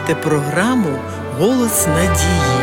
слухаєте програму «Голос надії».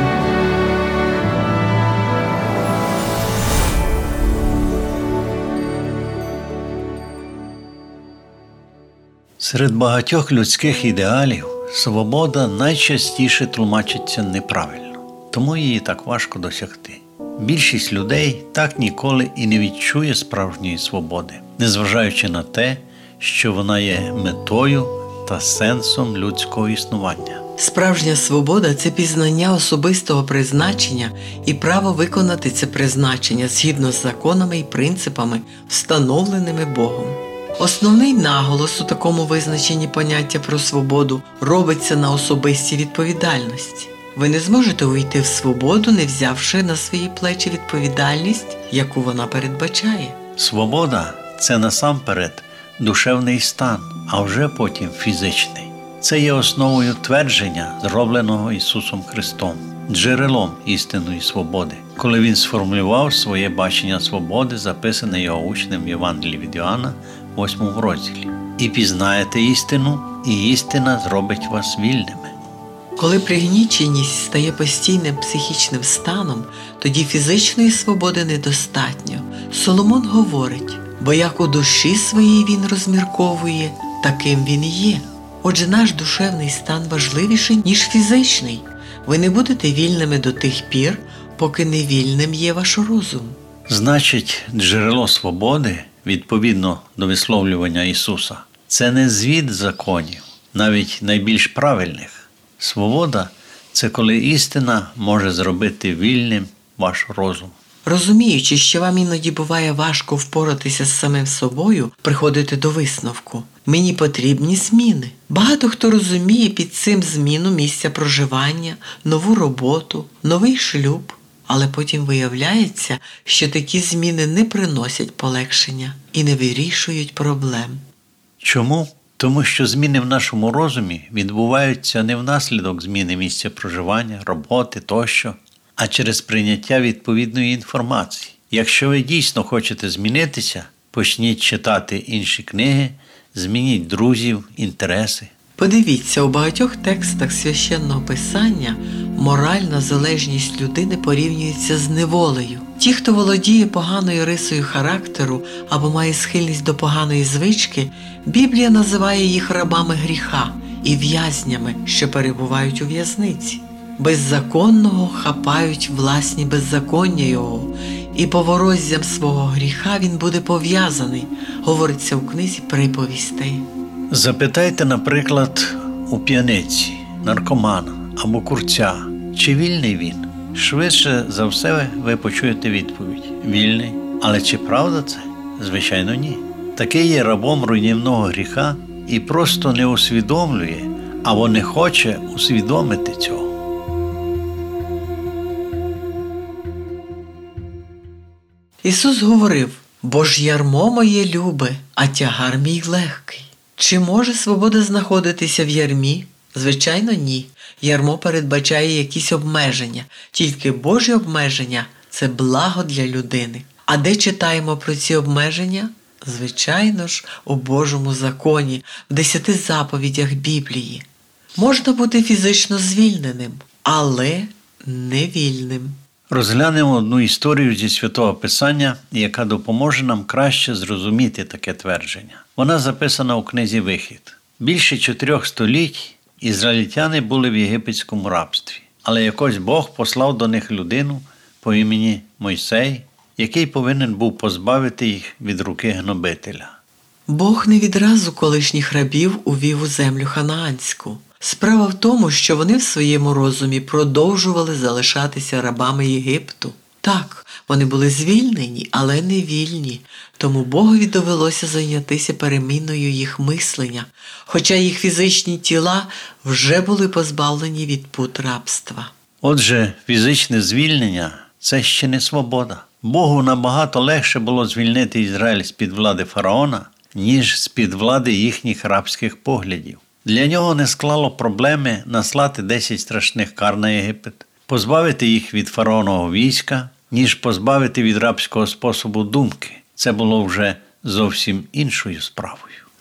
Серед багатьох людських ідеалів свобода найчастіше тлумачиться неправильно, тому її так важко досягти. Більшість людей так ніколи і не відчує справжньої свободи, незважаючи на те, що вона є метою та сенсом людського існування. Справжня свобода – це пізнання особистого призначення і право виконати це призначення згідно з законами і принципами, встановленими Богом. Основний наголос у такому визначенні поняття про свободу робиться на особистій відповідальності. Ви не зможете увійти в свободу, не взявши на свої плечі відповідальність, яку вона передбачає. Свобода – це насамперед душевний стан, а вже потім фізичний. Це є основою твердження, зробленого Ісусом Христом, джерелом істинної свободи, коли Він сформулював своє бачення свободи, записане Його учнем в Євангелії від Іоанна, 8 розділі. «І пізнаєте істину, і істина зробить вас вільними». Коли пригніченість стає постійним психічним станом, тоді фізичної свободи недостатньо. Соломон говорить: «Бо як у душі своїй він розмірковує, таким він і є». Отже, наш душевний стан важливіший, ніж фізичний. Ви не будете вільними до тих пір, поки не вільним є ваш розум. Значить, джерело свободи, відповідно до висловлювання Ісуса, це не звід законів, навіть найбільш правильних. Свобода – це коли істина може зробити вільним ваш розум. Розуміючи, що вам іноді буває важко впоратися з самим собою, приходите до висновку: мені потрібні зміни. Багато хто розуміє під цим зміну місця проживання, нову роботу, новий шлюб. Але потім виявляється, що такі зміни не приносять полегшення і не вирішують проблем. Чому? Тому що зміни в нашому розумі відбуваються не внаслідок зміни місця проживання, роботи тощо, а через прийняття відповідної інформації. Якщо ви дійсно хочете змінитися, почніть читати інші книги, змініть друзів, інтереси. Подивіться, у багатьох текстах Священного Писання моральна залежність людини порівнюється з неволею. Ті, хто володіє поганою рисою характеру або має схильність до поганої звички, Біблія називає їх рабами гріха і в'язнями, що перебувають у в'язниці. Беззаконного хапають власні беззаконня його, і повороззям свого гріха він буде пов'язаний, говориться у книзі Приповістей. Запитайте, наприклад, у п'яниці, наркомана або курця, чи вільний він? Швидше за все ви почуєте відповідь: вільний. Але чи правда це? Звичайно, ні. Такий є рабом руйнівного гріха і просто не усвідомлює або не хоче усвідомити цього. Ісус говорив: «Бо ж ярмо моє любе, а тягар мій легкий». Чи може свобода знаходитися в ярмі? Звичайно, ні. Ярмо передбачає якісь обмеження. Тільки Божі обмеження – це благо для людини. А де читаємо про ці обмеження? Звичайно ж, у Божому законі, в 10 заповідях Біблії. Можна бути фізично звільненим, але не вільним. Розглянемо одну історію зі Святого Писання, яка допоможе нам краще зрозуміти таке твердження. Вона записана у книзі «Вихід». Більше 4 століть ізраїльтяни були в єгипетському рабстві, але якось Бог послав до них людину по імені Мойсей, який повинен був позбавити їх від руки гнобителя. Бог не відразу колишніх рабів увів у землю ханаанську. Справа в тому, що вони в своєму розумі продовжували залишатися рабами Єгипту. Так, вони були звільнені, але не вільні, тому Богові довелося зайнятися переміною їх мислення, хоча їх фізичні тіла вже були позбавлені від пут рабства. Отже, фізичне звільнення – це ще не свобода. Богу набагато легше було звільнити Ізраїль з-під влади фараона, ніж з-під влади їхніх рабських поглядів. Для нього не склало проблеми наслати 10 страшних кар на Єгипет, позбавити їх від фараонового війська, ніж позбавити від рабського способу думки. Це було вже зовсім іншою справою.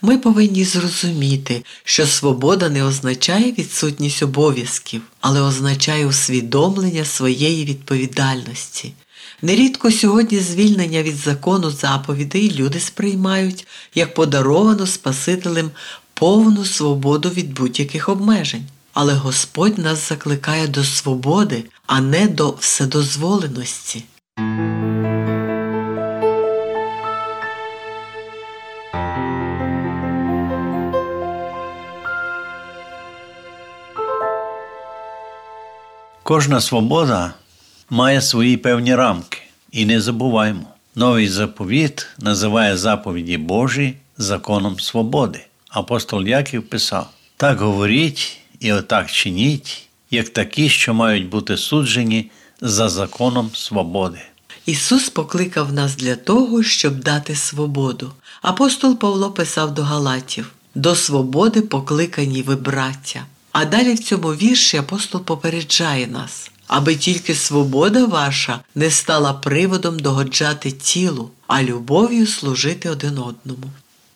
Ми повинні зрозуміти, що свобода не означає відсутність обов'язків, але означає усвідомлення своєї відповідальності. Нерідко сьогодні звільнення від закону заповідей люди сприймають як подаровану Спасителем повну свободу від будь-яких обмежень. Але Господь нас закликає до свободи, а не до вседозволеності. Кожна свобода має свої певні рамки. І не забуваймо, новий заповіт називає заповіді Божі законом свободи. Апостол Яків писав: «Так говоріть і отак чиніть, як такі, що мають бути суджені за законом свободи». Ісус покликав нас для того, щоб дати свободу. Апостол Павло писав до Галатів: «До свободи покликані ви, браття». А далі в цьому вірші апостол попереджає нас: аби тільки свобода ваша не стала приводом догоджати тілу, а любов'ю служити один одному.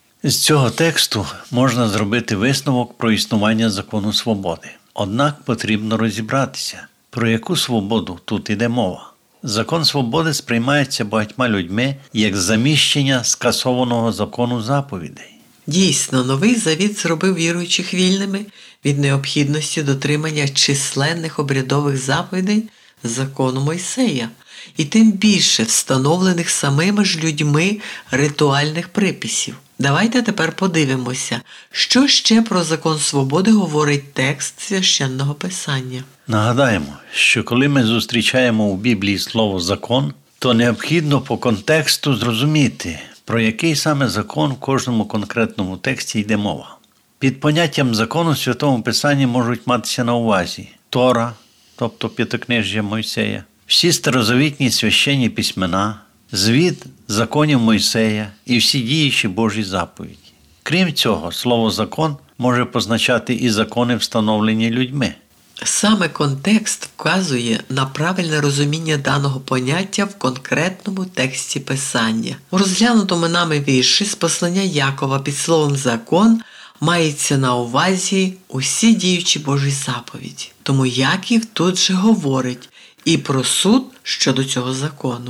З цього тексту можна зробити висновок про існування закону свободи. Однак потрібно розібратися, про яку свободу тут іде мова. Закон свободи сприймається багатьма людьми як заміщення скасованого закону заповідей. Дійсно, Новий Завіт зробив віруючих вільними від необхідності дотримання численних обрядових заповідей закону Мойсея, і тим більше встановлених самими ж людьми ритуальних приписів. Давайте тепер подивимося, що ще про закон свободи говорить текст Священного Писання. Нагадаємо, що коли ми зустрічаємо у Біблії слово «закон», то необхідно по контексту зрозуміти, про який саме закон в кожному конкретному тексті йде мова. Під поняттям закону в Святому Писанні можуть матися на увазі Тора, тобто П'ятикнижжя Мойсея, всі старозавітні священні письмена, звіт законів Мойсея і всі діючі Божі заповіді. Крім цього, слово «закон» може позначати і закони, встановлені людьми. Саме контекст вказує на правильне розуміння даного поняття в конкретному тексті Писання. У розглянутому нами вірші з послання Якова під словом «закон» мається на увазі усі діючі Божі заповіді. Тому Яків тут же говорить і про суд щодо цього закону.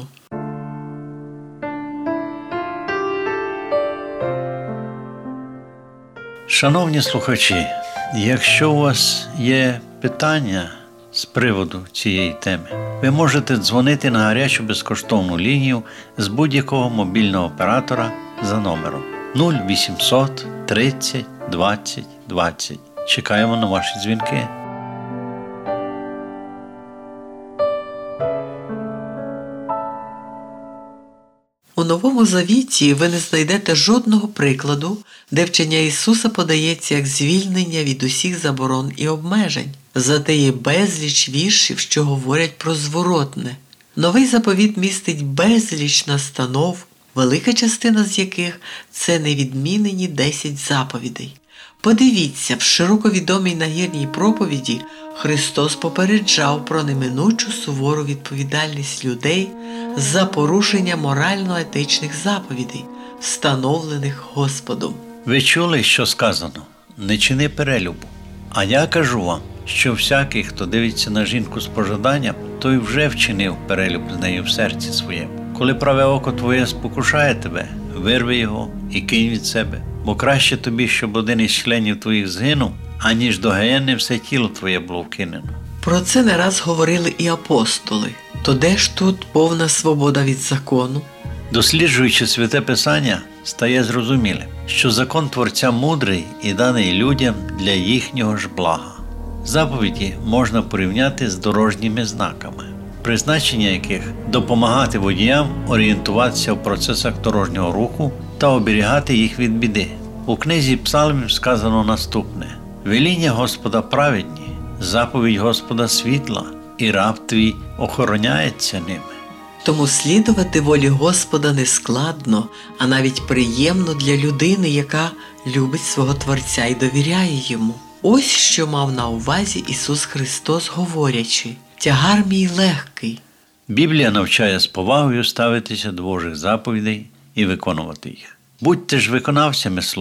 Шановні слухачі, якщо у вас є питання з приводу цієї теми, ви можете дзвонити на гарячу безкоштовну лінію з будь-якого мобільного оператора за номером 0800 30 20 20. Чекаємо на ваші дзвінки. У Новому Завіті ви не знайдете жодного прикладу, де вчення Ісуса подається як звільнення від усіх заборон і обмежень. Зате є безліч віршів, що говорять про зворотне. Новий заповіт містить безліч настанов, велика частина з яких – це невідмінені 10 заповідей. Подивіться, в широко відомій нагірній проповіді Христос попереджав про неминучу сувору відповідальність людей за порушення морально-етичних заповідей, встановлених Господом. Ви чули, що сказано? Не чини перелюбу. А я кажу вам, що всякий, хто дивиться на жінку з пожаданням, той вже вчинив перелюб з нею в серці своєму. Коли праве око твоє спокушає тебе, вирви його і кинь від себе. Бо краще тобі, щоб один із членів твоїх згинув, аніж до гієни все тіло твоє було вкинено. Про це не раз говорили і апостоли. То де ж тут повна свобода від закону? Досліджуючи Святе Писання, стає зрозумілим, що закон Творця мудрий і даний людям для їхнього ж блага. Заповіді можна порівняти з дорожніми знаками, призначення яких – допомагати водіям орієнтуватися в процесах дорожнього руху та оберігати їх від біди. У книзі Псалмів сказано наступне: «Веління Господа праведні, заповідь Господа світла, і раб твій охороняється ними». Тому слідувати волі Господа не складно, а навіть приємно для людини, яка любить свого Творця і довіряє йому. Ось що мав на увазі Ісус Христос, говорячи: «Тягар мій легкий». Біблія навчає з повагою ставитися до Божих заповідей і виконувати їх. Будьте ж виконавцями слова,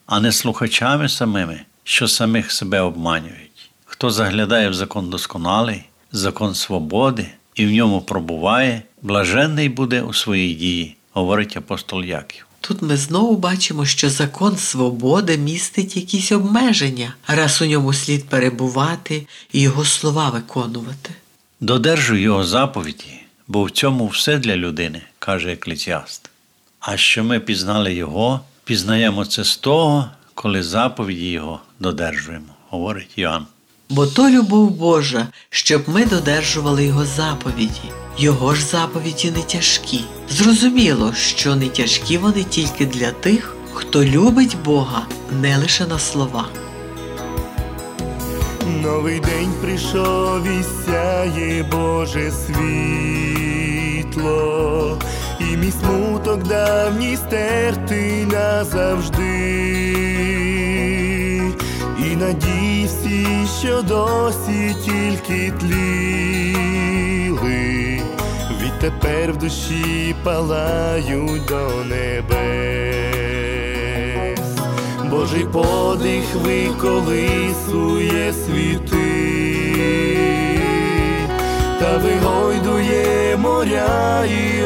а не слухачами самими, що самих себе обманюють. Хто заглядає в закон досконалий, закон свободи, і в ньому пробуває, блаженний буде у своїй дії, говорить апостол Яків. Тут ми знову бачимо, що закон свободи містить якісь обмеження, раз у ньому слід перебувати і його слова виконувати. Додержуй його заповіді, бо в цьому все для людини, каже Еклезіаст. А що ми пізнали його, пізнаємо це з того, коли заповіді його додержуємо, говорить Йоанн. Бо то любов Божа, щоб ми додержували його заповіді. Його ж заповіді не тяжкі. Зрозуміло, що не тяжкі вони тільки для тих, хто любить Бога не лише на словах. Новий день прийшов і сяє Боже світло, і мій смуток давній стертий назавжди, і надії всі, що досі тільки тліли, відтепер в душі палають до небес. Божий подих виколисує світи та вигойдує моря і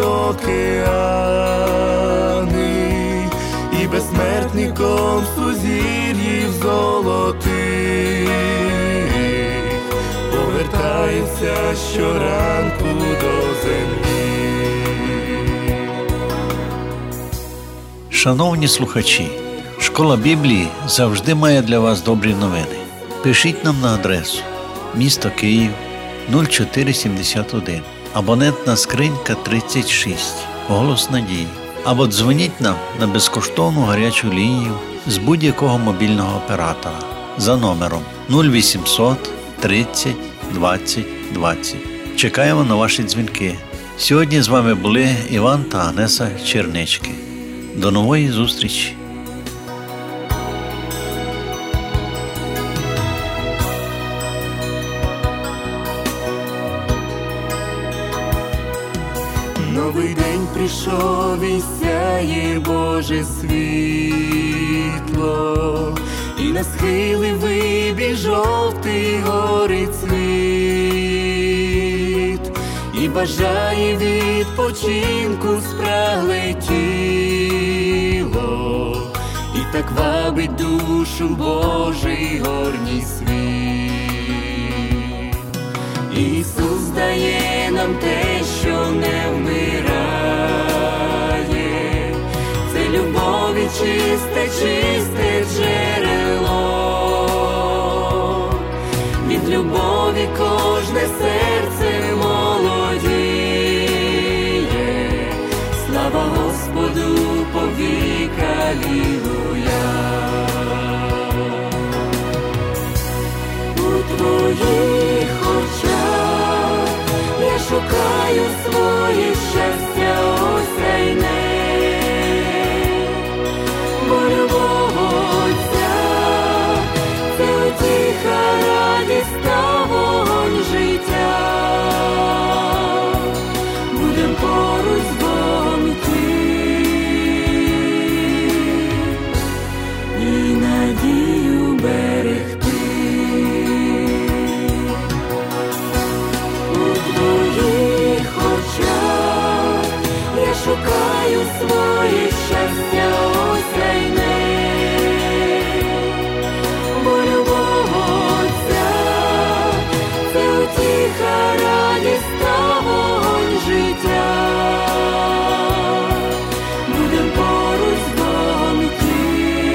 океани, і безсмертником сузір'їв золотих повертається щоранку до землі. Шановні слухачі, Школа Біблії завжди має для вас добрі новини. Пишіть нам на адресу місто Київ 0471, абонентна скринька 36, Голос Надії. Або дзвоніть нам на безкоштовну гарячу лінію з будь-якого мобільного оператора за номером 0800 30 20 20. Чекаємо на ваші дзвінки. Сьогодні з вами були Іван та Агнеса Чернички. До нової зустрічі! Новий день прийшов і сяє Боже світло, і на схили вибіг жовтий горить світ, і бажає відпочинку спрагле тіло, і так вабить душу Божий горній світ. Ісус дає нам те, що не вмирає, це любові чисте, чисте джерело. Від любові кожне серце молодіє, слава Господу повік, алілуя. У твоїх очах я шукаю своє щастя осяйне, бо любов Отця – це утіха, радість та вогонь життя. Будем поруч з Богом йти і надію берегти. Шукаю своє щастя осяйне, бо любов Отця – це утіха, радість та вогонь життя. Будем поруч з Богом йти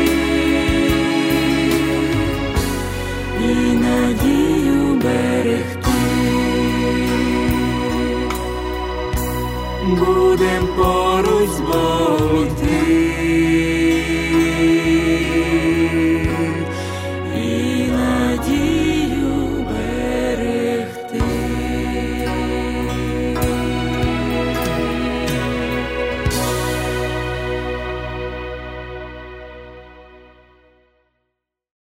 і надію берегти. Будем поруч з Богом.